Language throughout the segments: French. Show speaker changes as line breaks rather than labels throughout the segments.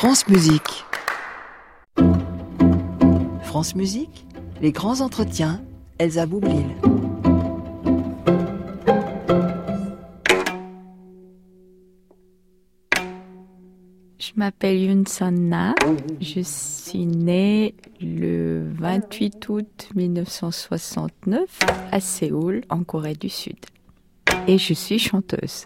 France Musique. France Musique, les grands entretiens, Elsa Boublil.
Je m'appelle Yoon Sun-na. Je suis née le 28 août 1969 à Séoul, en Corée du Sud. Et je suis chanteuse.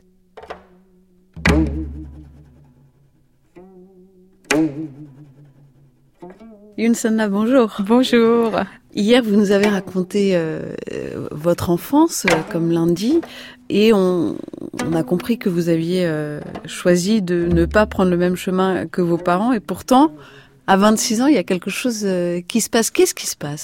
Yoon Sun-na, bonjour.
Bonjour.
Hier, vous nous avez raconté votre enfance, comme lundi, et on a compris que vous aviez choisi de ne pas prendre le même chemin que vos parents, et pourtant, à 26 ans, il y a quelque chose qui se passe. Qu'est-ce qui se passe ?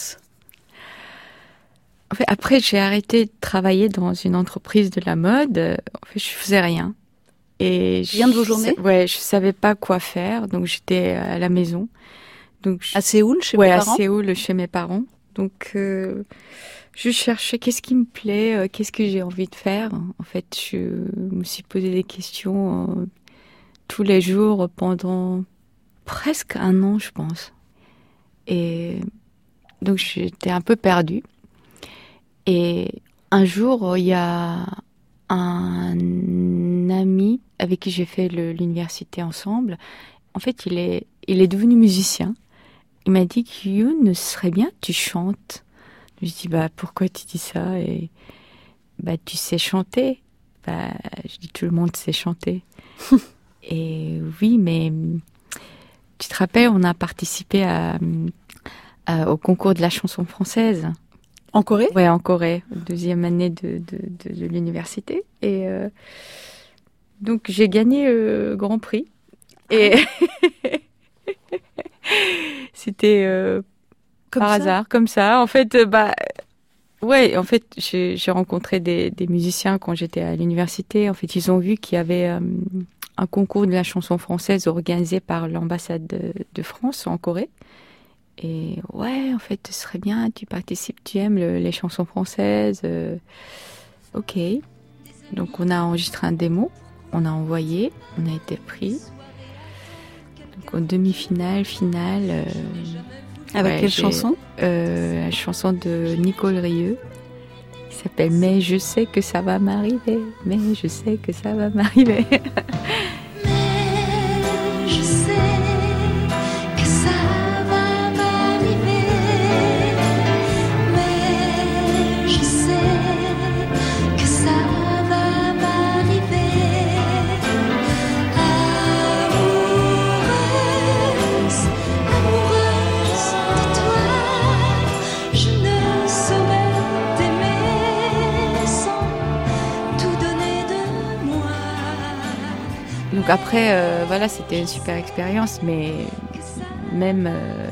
En fait, après, j'ai arrêté de travailler dans une entreprise de la mode. En fait, je faisais rien. Et
rien de vos journées ?
Ouais, je savais pas quoi faire, donc j'étais à la maison. Donc,
à Séoul, chez vos
parents ?
parents ?
Ouais, à Séoul, chez mes parents. Donc, je cherchais qu'est-ce qui me plaît, qu'est-ce que j'ai envie de faire. En fait, je me suis posé des questions tous les jours pendant presque un an, je pense. Et donc, j'étais un peu perdue. Et un jour, il y a un ami avec qui j'ai fait l'université ensemble. En fait, il est devenu musicien. Il m'a dit que Yoon, ce serait bien que tu chantes. Je lui ai dit, pourquoi tu dis ça? Et tu sais chanter. Je dis, tout le monde sait chanter. Et oui, mais tu te rappelles, on a participé au concours de la chanson française.
En Corée ?
Ouais, en Corée, deuxième année de l'université. Et donc, j'ai gagné le Grand Prix. Et c'était par hasard, comme ça. En fait, en fait, j'ai rencontré des musiciens quand j'étais à l'université. En fait, ils ont vu qu'il y avait un concours de la chanson française organisé par l'ambassade de France en Corée. Et ouais, en fait, ce serait bien, tu participes, tu aimes les chansons françaises. Ok. Donc, on a enregistré un démo, on a envoyé, on a été pris. Donc, en demi-finale, finale.
Avec quelle chanson ?
La chanson de Nicole Rieu, qui s'appelle « Mais je sais que ça va m'arriver, mais je sais que ça va m'arriver ». Donc après, c'était une super expérience, mais même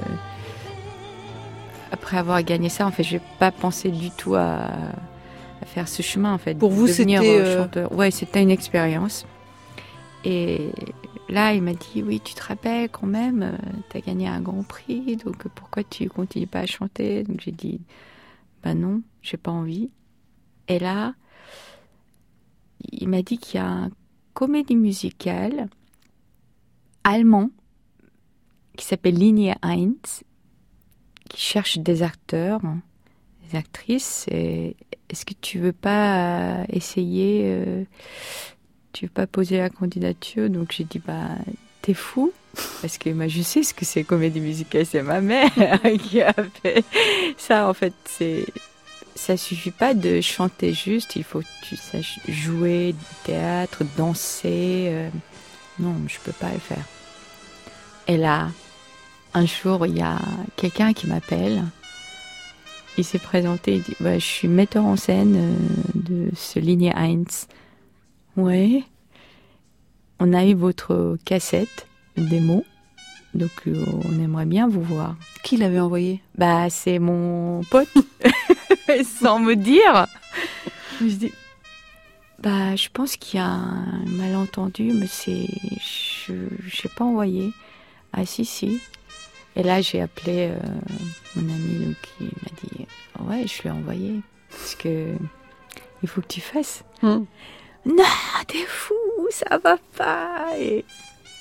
après avoir gagné ça, en fait, je n'ai pas pensé du tout à faire ce chemin, en fait.
Pour vous,
devenir
c'était
chanteur. Ouais, c'était une expérience. Et là, il m'a dit, oui, tu te rappelles quand même, tu as gagné un Grand Prix, donc pourquoi tu continues pas à chanter ? Donc j'ai dit, non, j'ai pas envie. Et là, il m'a dit qu'il y a un comédie musicale allemand qui s'appelle Linie 1, qui cherche des acteurs, des actrices. Et est-ce que tu veux pas essayer tu veux pas poser la candidature ? Donc j'ai dit t'es fou, parce que je sais ce que c'est comédie musicale, c'est ma mère qui a fait ça. En fait, ça suffit pas de chanter juste, il faut que tu saches jouer du théâtre, danser. Non, je peux pas le faire. Et là, un jour, il y a quelqu'un qui m'appelle. Il s'est présenté, il dit, je suis metteur en scène de ce Linie 1. Ouais. On a eu votre cassette, démo, donc on aimerait bien vous voir.
Qui l'avait envoyé ?
C'est mon pote. Sans me dire. Je me suis dit, je pense qu'il y a un malentendu, mais je n'ai pas envoyé. Ah si. Et là, j'ai appelé mon ami, donc il m'a dit, ouais, je l'ai envoyé, parce que il faut que tu fasses. Non, t'es fou, ça va pas. Et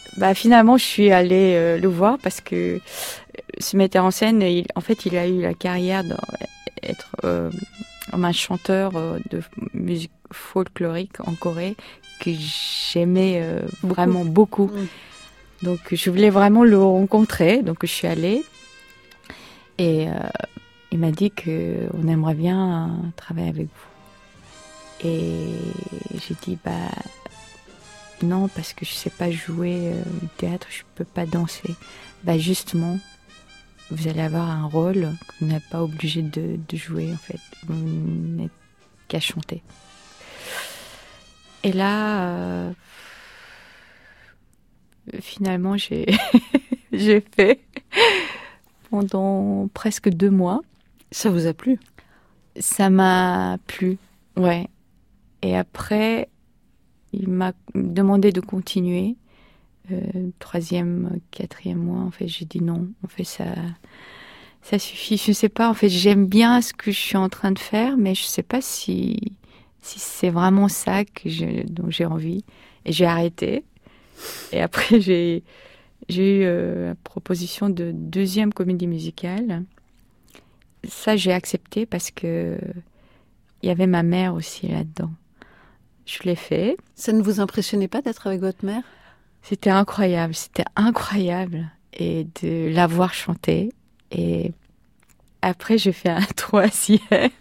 finalement, je suis allée le voir parce que ce metteur en scène, il a eu la carrière d'être comme un chanteur de musique folklorique en Corée que j'aimais vraiment beaucoup. Donc, je voulais vraiment le rencontrer. Donc, je suis allée et il m'a dit qu'on aimerait bien travailler avec vous. Et j'ai dit, non, parce que je sais pas jouer du théâtre, je peux pas danser. Justement, vous allez avoir un rôle que vous n'êtes pas obligé de jouer, en fait. Vous n'êtes qu'à chanter. Et là, finalement, j'ai fait pendant presque 2 mois.
Ça vous a plu?
Ça m'a plu, ouais. Et après, il m'a demandé de continuer. 3e, 4e mois, en fait, j'ai dit non. En fait, ça suffit. Je ne sais pas, en fait, j'aime bien ce que je suis en train de faire, mais je ne sais pas si c'est vraiment ça dont j'ai envie. Et j'ai arrêté. Et après, j'ai eu la proposition de 2e comédie musicale. Ça, j'ai accepté parce que il y avait ma mère aussi là-dedans. Je l'ai fait.
Ça ne vous impressionnait pas d'être avec votre mère?
C'était incroyable. Et de la voir chanter. Et après, j'ai fait un 3e.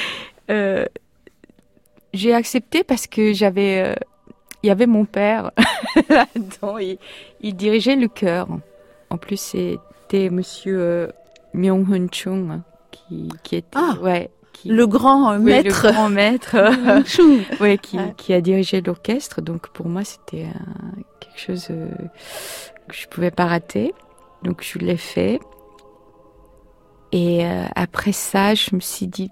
J'ai accepté parce que il y avait mon père là-dedans. Il dirigeait le chœur. En plus, c'était monsieur Myung-Hun Chung qui était...
le grand maître.
Le grand maître qui a dirigé l'orchestre. Donc pour moi, c'était quelque chose que je pouvais pas rater. Donc je l'ai fait. Et après ça, je me suis dit,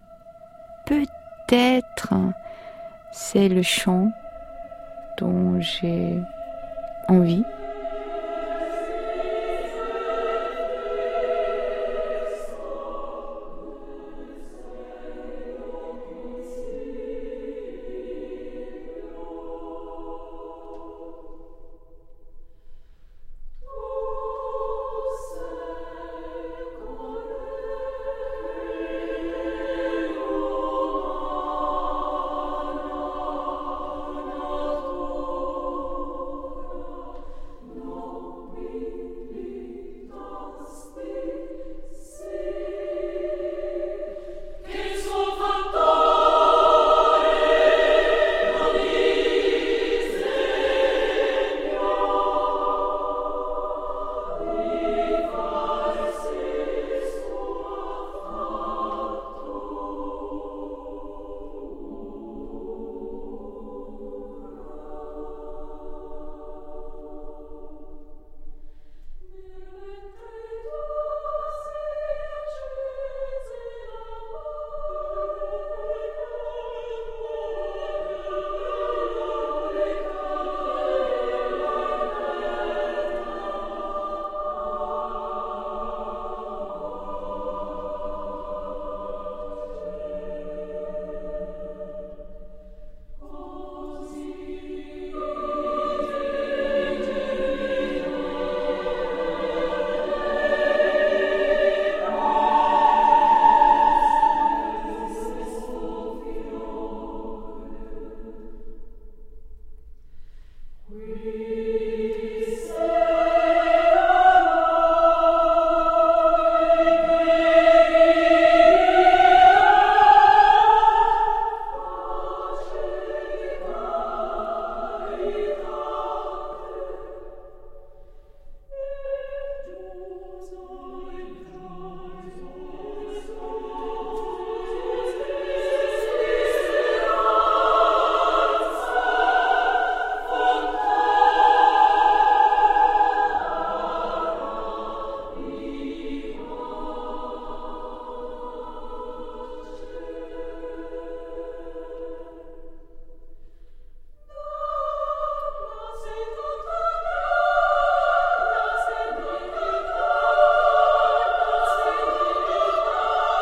peut-être c'est le chant dont j'ai envie.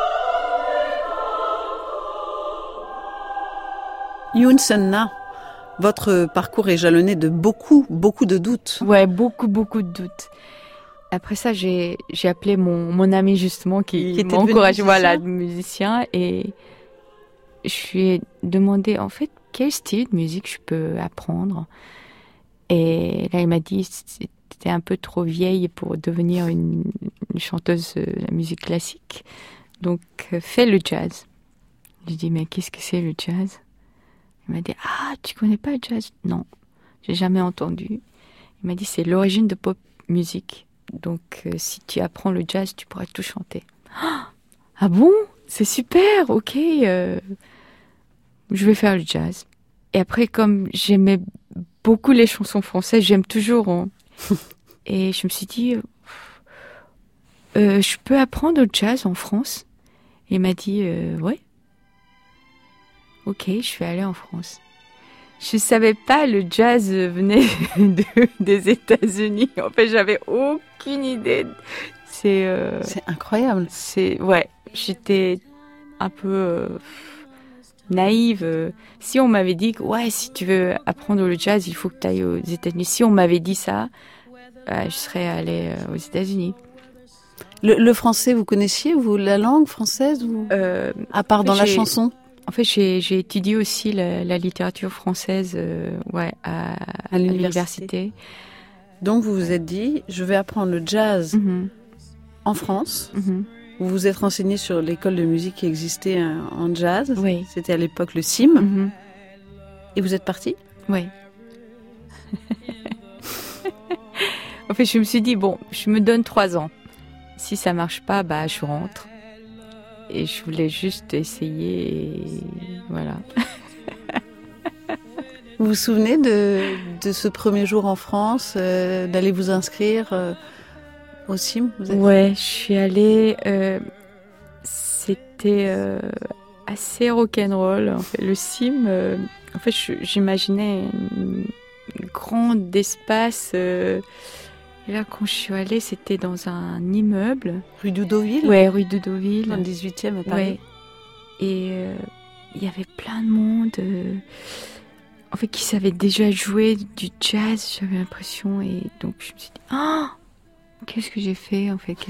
Yoon Sun-na, Votre parcours est jalonné de beaucoup de doutes.
Ouais, beaucoup de doutes. Après ça, j'ai appelé mon ami justement qui m'a encouragé, voilà, musicien, et je lui ai demandé en fait quel style de musique je peux apprendre. Et là, il m'a dit c'était un peu trop vieille pour devenir une chanteuse de la musique classique, donc fais le jazz. J'ai dit mais qu'est-ce que c'est le jazz? Il m'a dit ah, tu connais pas le jazz? Non, j'ai jamais entendu. Il m'a dit c'est l'origine de pop musique. Donc, si tu apprends le jazz, tu pourras tout chanter. Ah bon? C'est super, ok. Je vais faire le jazz. Et après, comme j'aimais beaucoup les chansons françaises, j'aime toujours. Hein. Et je me suis dit, je peux apprendre le jazz en France? Et il m'a dit, ouais. Ok, je vais aller en France. Je savais pas le jazz venait des États-Unis. En fait, j'avais aucune idée. C'est
incroyable.
Ouais, j'étais un peu naïve. Si on m'avait dit que ouais, si tu veux apprendre le jazz, il faut que tu ailles aux États-Unis. Si on m'avait dit ça, je serais allée aux États-Unis.
Le français, vous connaissiez vous la langue française ou à part dans la chanson?
En fait, j'ai étudié aussi la littérature française à l'université.
Donc, vous vous êtes dit, je vais apprendre le jazz en France. Vous vous êtes renseigné sur l'école de musique qui existait en jazz.
Oui.
C'était à l'époque le CIM. Et vous êtes parti?
Oui. En fait, je me suis dit, bon, je me donne 3 ans. Si ça marche pas, bah, je rentre. Et je voulais juste essayer, et voilà.
Vous vous souvenez de ce premier jour en France, d'aller vous inscrire au CIM?
Ouais, je suis allée. C'était assez rock'n'roll. En fait, le CIM, en fait, j'imaginais une grande espace. Et là, quand je suis allée, c'était dans un immeuble.
Rue Doudoville?
Ouais, rue Doudoville.
Dans le 18e à Paris.
Ouais. Et il y avait plein de monde, en fait, qui savait déjà jouer du jazz, j'avais l'impression. Et donc, je me suis dit, ah, qu'est-ce que j'ai fait, en fait?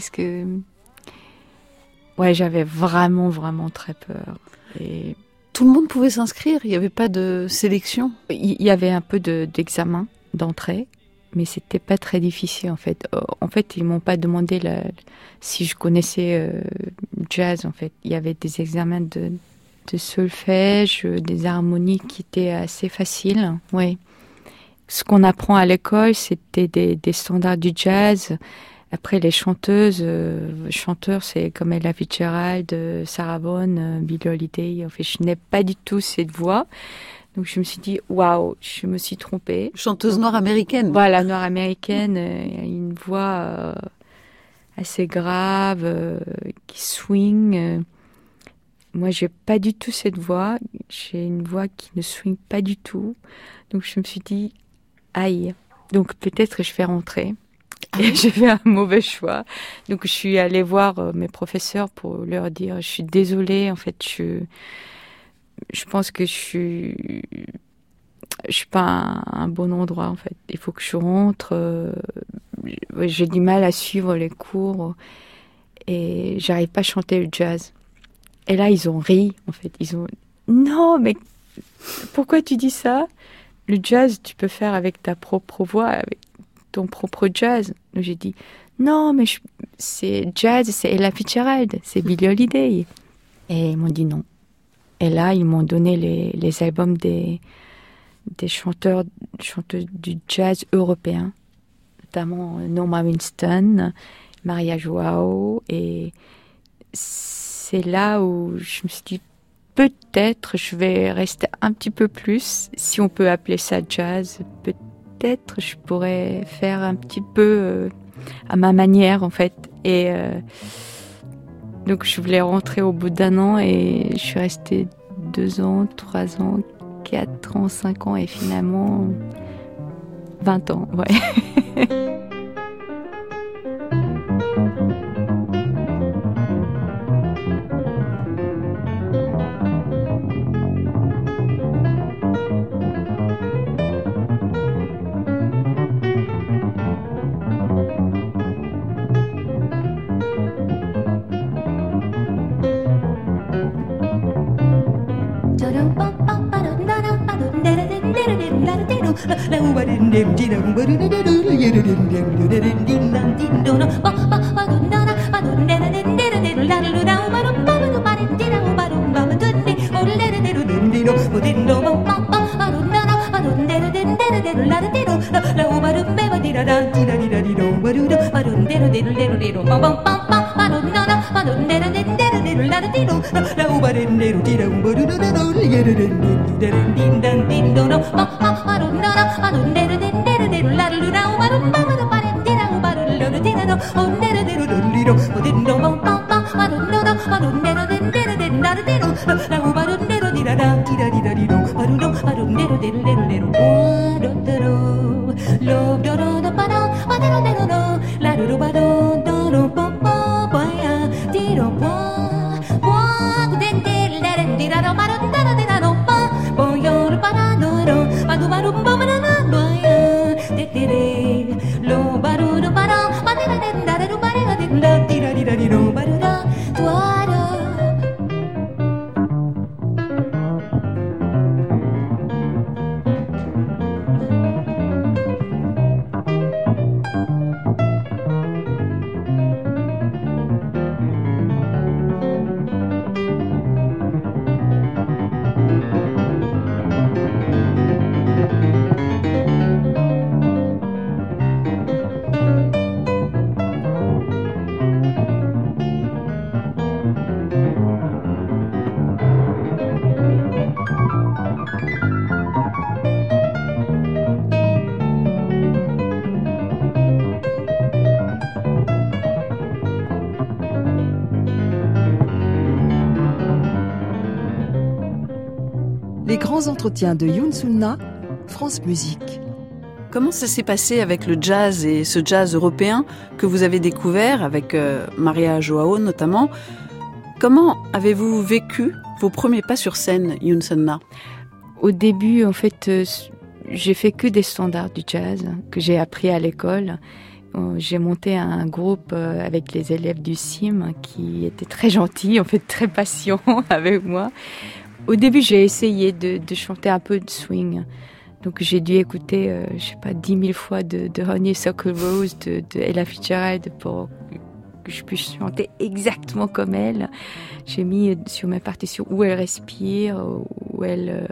Ouais, j'avais vraiment très peur. Et
tout le monde pouvait s'inscrire? Il n'y avait pas de sélection?
Il y avait un peu d'examen d'entrée. Mais c'était pas très difficile en fait. En fait, ils m'ont pas demandé si je connaissais jazz en fait. Il y avait des examens de solfège, des harmonies qui étaient assez faciles. Oui. Ce qu'on apprend à l'école, c'était des standards du jazz. Après, les chanteuses, chanteurs, c'est comme Ella Fitzgerald, Sarah Vaughan, Billie Holiday. En fait, je n'ai pas du tout cette voix. Donc je me suis dit, waouh, je me suis trompée.
Chanteuse noire américaine.
Voilà, noire américaine, une voix assez grave, qui swing. Moi, j'ai pas du tout cette voix. J'ai une voix qui ne swing pas du tout. Donc je me suis dit, aïe. Donc peut-être je vais rentrer. Et j'ai fait un mauvais choix. Donc je suis allée voir mes professeurs pour leur dire, je suis désolée, en fait, je pense que je suis pas un bon endroit en fait. Il faut que je rentre. J'ai du mal à suivre les cours et j'arrive pas à chanter le jazz. Et là ils ont ri en fait. Ils ont non mais pourquoi tu dis ça? Le jazz tu peux faire avec ta propre voix, avec ton propre jazz. Donc j'ai dit non mais c'est jazz, c'est Ella Fitzgerald, c'est Billie Holiday. Et ils m'ont dit non. Et là, ils m'ont donné les albums des chanteurs du jazz européen, notamment Norma Winston, Maria Joao. Et c'est là où je me suis dit, peut-être je vais rester un petit peu plus, si on peut appeler ça jazz. Peut-être je pourrais faire un petit peu à ma manière, en fait. Et donc je voulais rentrer au bout d'1 an et je suis restée 2 ans, 3 ans, 4 ans, 5 ans et finalement 20 ans, ouais.
Les grands entretiens de Youn Soo-na, France Musique.
Comment ça s'est passé avec le jazz et ce jazz européen que vous avez découvert avec Maria João notamment? Comment avez-vous vécu vos premiers pas sur scène, Youn Soo-na?
Au début, en fait, j'ai fait que des standards du jazz que j'ai appris à l'école. J'ai monté un groupe avec les élèves du CIM qui étaient très gentils, en fait très patients avec moi. Au début, j'ai essayé de chanter un peu de swing. Donc j'ai dû écouter, 10 000 fois de Honeysuckle Rose de Ella Fitzgerald pour que je puisse chanter exactement comme elle. J'ai mis sur ma partition où elle respire, où elle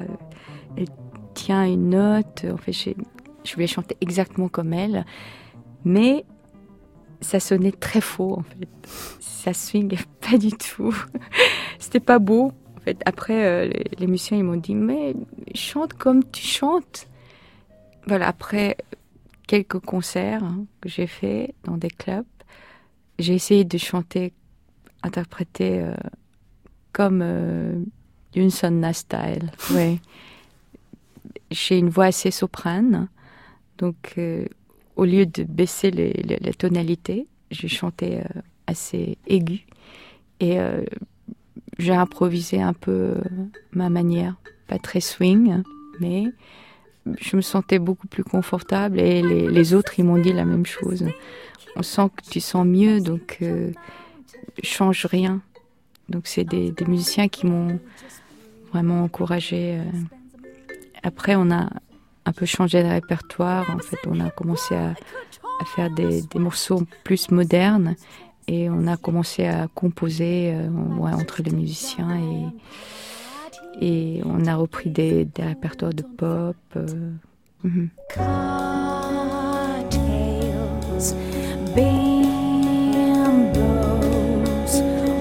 tient une note. En fait, je voulais chanter exactement comme elle. Mais ça sonnait très faux, en fait. Ça swingait pas du tout. C'était pas beau. En fait, après, les musiciens, ils m'ont dit, mais chante comme tu chantes. Voilà, après quelques concerts que j'ai faits dans des clubs, j'ai essayé de chanter, interpréter comme Youn Soo-na style. Ouais. J'ai une voix assez soprane, donc au lieu de baisser les tonalités, je chantais assez aigu et j'ai improvisé un peu ma manière, pas très swing, mais je me sentais beaucoup plus confortable et les autres, ils m'ont dit la même chose. On sent que tu sens mieux, donc change rien. Donc c'est des musiciens qui m'ont vraiment encouragée. Après, on a un peu changé de répertoire. En fait, on a commencé à faire des morceaux plus modernes et on a commencé à composer entre les musiciens et on a repris des répertoires de pop.
Cocktails, bimbos,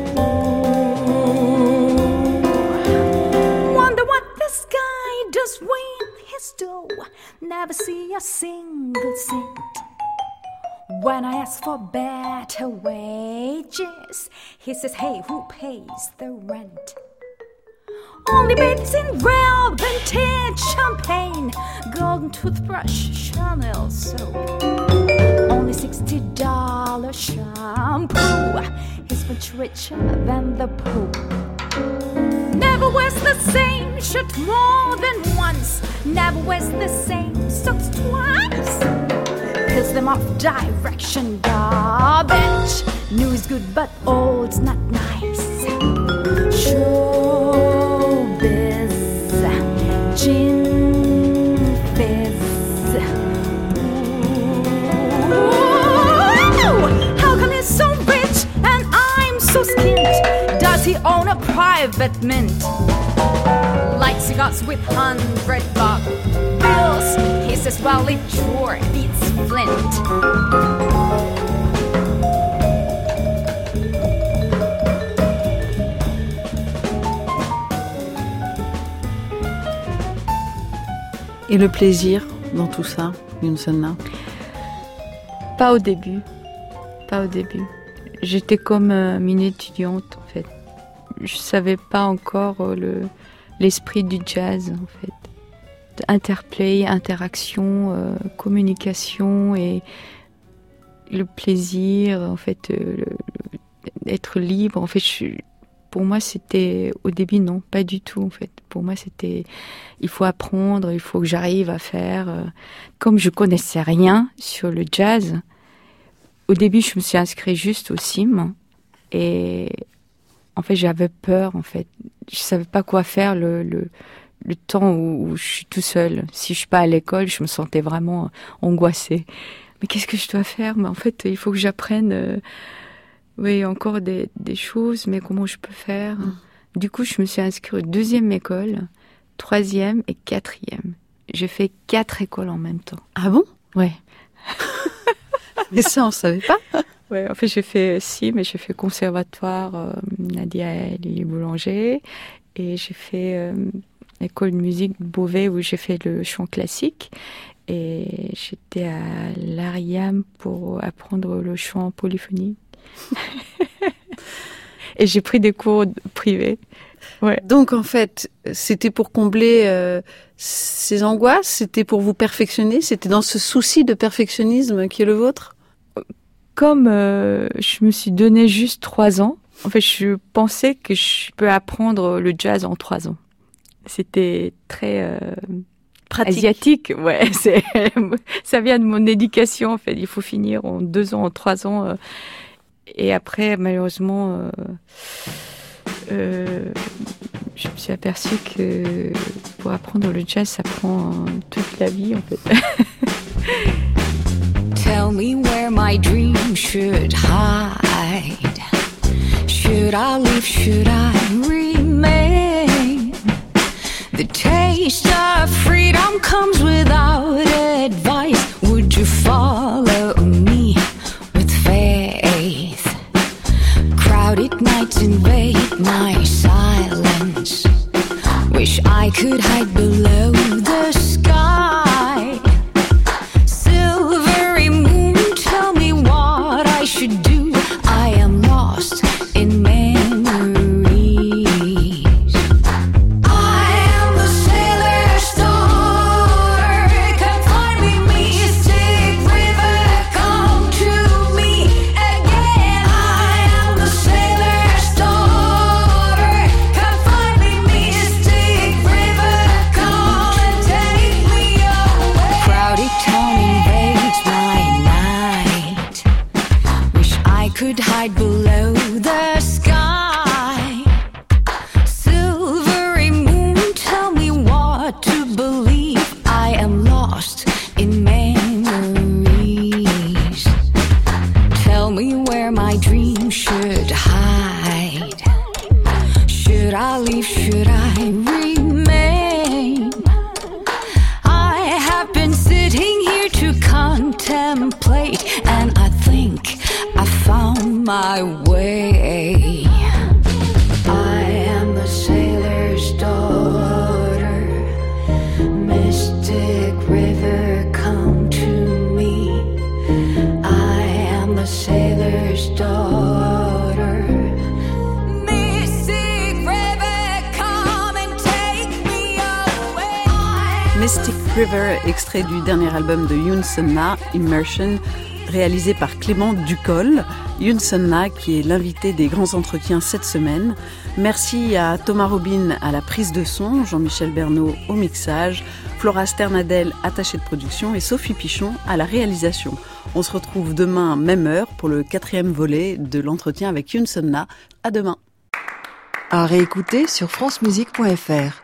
wonder what this guy does with his dough. Never see a single cent. When I ask for better wages, he says, hey, who pays the rent? Only babies in rare vintage champagne, golden toothbrush, Chanel soap. Only $60 shampoo. He's much richer than the Pope. Never wears the same shirt more than once. Never wears the same socks twice. Pills them off direction garbage. New is good but old's not nice. Showbiz, gin, fair. a private mint, like cigars with $100 bills. He says, well, it sure beats Flint.
Et le plaisir dans tout ça, Youn Sun-na?
Pas au début. J'étais comme une étudiante, en fait. Je savais pas encore l'esprit du jazz, en fait. Interplay, interaction, communication et le plaisir, en fait, être libre. En fait, pour moi, c'était au début non, pas du tout, en fait. Pour moi, c'était il faut apprendre, il faut que j'arrive à faire. Comme je connaissais rien sur le jazz, au début, je me suis inscrite juste au CIM et en fait, j'avais peur. En fait, je savais pas quoi faire le temps où je suis tout seul. Si je suis pas à l'école, je me sentais vraiment angoissée. Mais qu'est-ce que je dois faire? Mais en fait, il faut que j'apprenne. Oui, encore des choses, mais comment je peux faire? Du coup, je me suis inscrite 2e école, 3e et 4e. J'ai fait 4 écoles en même temps.
Ah bon?
Ouais.
Mais ça, on savait pas.
Ouais, en fait, j'ai fait mais j'ai fait conservatoire Nadia Lily Boulanger et j'ai fait école de musique Beauvais où j'ai fait le chant classique et j'étais à l'Ariam pour apprendre le chant polyphonique. Et j'ai pris des cours privés. Ouais.
Donc en fait, c'était pour combler ces angoisses, c'était pour vous perfectionner, c'était dans ce souci de perfectionnisme qui est le vôtre?
Comme je me suis donné juste 3 ans, en fait, je pensais que je peux apprendre le jazz en 3 ans. C'était très
pratique.
Asiatique, ouais. Ça vient de mon éducation, en fait. Il faut finir en 2 ans, en 3 ans. Et après, malheureusement, je me suis aperçue que pour apprendre le jazz, ça prend toute la vie, en fait.
Tell me where my dream should hide. Should I live, should I remain? The taste of freedom comes without advice. Would you follow me with faith? Crowded nights invade my silence. Wish I could hide below the sky. Silvery moon, tell me what I should do. I am lost in memories. I am the sailor's daughter. Come find me, mystic river, come to me again. I am the sailor's daughter. Come find me, mystic river, come and take me away. Crowded town invades my night. Wish I could hide below the sky. Silvery moon, tell me what to believe. I am lost in memories. Tell me where my dream should hide. Should I leave, should I remain? I have been sitting here to contemplate, and I think I found my way. I am the sailor's daughter. Mystic river, come to me. I am the sailor's daughter. Mystic river, come and take me away.
Mystic River, extrait du dernier album de Youn Sun-na, Immersion, réalisé par Clément Ducol. Youn Sun-na qui est l'invité des grands entretiens cette semaine. Merci à Thomas Robin à la prise de son, Jean-Michel Bernot au mixage, Flora Sternadel, attachée de production, et Sophie Pichon à la réalisation. On se retrouve demain, même heure, pour le 4e volet de l'entretien avec Youn Sun-na. À demain.
À réécouter sur francemusique.fr.